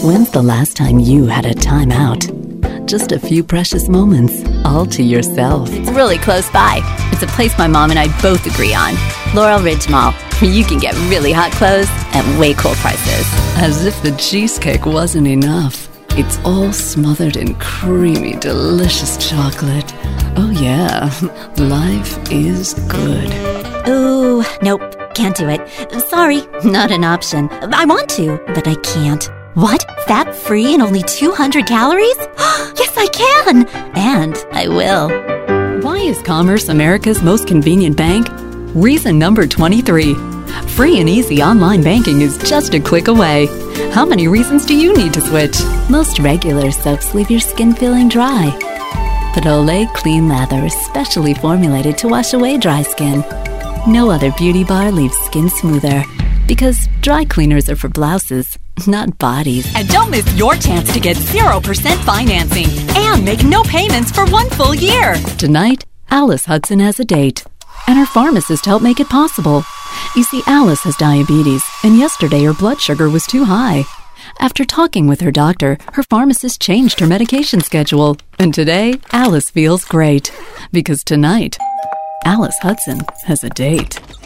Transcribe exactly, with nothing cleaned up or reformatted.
When's the last time you had a time out? Just a few precious moments, all to yourself. It's really close by. It's a place my mom and I both agree on. Laurel Ridge Mall, where you can get really hot clothes at way cool prices. As if the cheesecake wasn't enough. It's all smothered in creamy, delicious chocolate. Oh yeah, life is good. Ooh, nope, can't do it. Sorry, not an option. I want to, but I can't. What? Fat-free and only two hundred calories? Yes, I can! And I will. Why is Commerce America's most convenient bank? Reason number twenty-three. Free and easy online banking is just a click away. How many reasons do you need to switch? Most regular soaps leave your skin feeling dry. But Olay Clean Lather is specially formulated to wash away dry skin. No other beauty bar leaves skin smoother. Because dry cleaners are for blouses, not bodies. And don't miss your chance to get zero percent financing and make no payments for one full year. Tonight, Alice Hudson has a date, and her pharmacist helped make it possible. You see, Alice has diabetes, and yesterday her blood sugar was too high. After talking with her doctor, her pharmacist changed her medication schedule, and today, Alice feels great. Because tonight, Alice Hudson has a date.